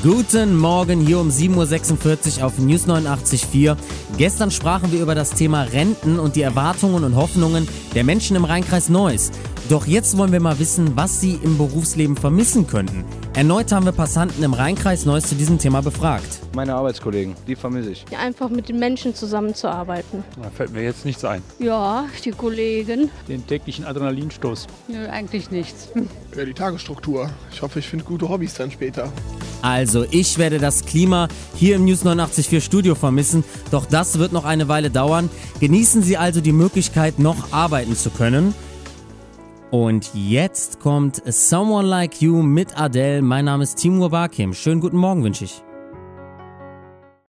Guten Morgen hier um 7.46 Uhr auf News 89.4. Gestern sprachen wir über das Thema Renten und die Erwartungen und Hoffnungen der Menschen im Rheinkreis Neuss. Doch jetzt wollen wir mal wissen, was sie im Berufsleben vermissen könnten. Erneut haben wir Passanten im Rheinkreis Neuss zu diesem Thema befragt. Meine Arbeitskollegen, die vermisse ich. Einfach mit den Menschen zusammenzuarbeiten. Da fällt mir jetzt nichts ein. Ja, die Kollegen. Den täglichen Adrenalinstoß. Nö, eigentlich nichts. Ja, die Tagesstruktur. Ich hoffe, ich finde gute Hobbys dann später. Also, ich werde das Klima hier im News 89.4 Studio vermissen, doch das wird noch eine Weile dauern. Genießen Sie also die Möglichkeit, noch arbeiten zu können. Und jetzt kommt Someone Like You mit Adele. Mein Name ist Timur Bakim. Schönen guten Morgen wünsche ich.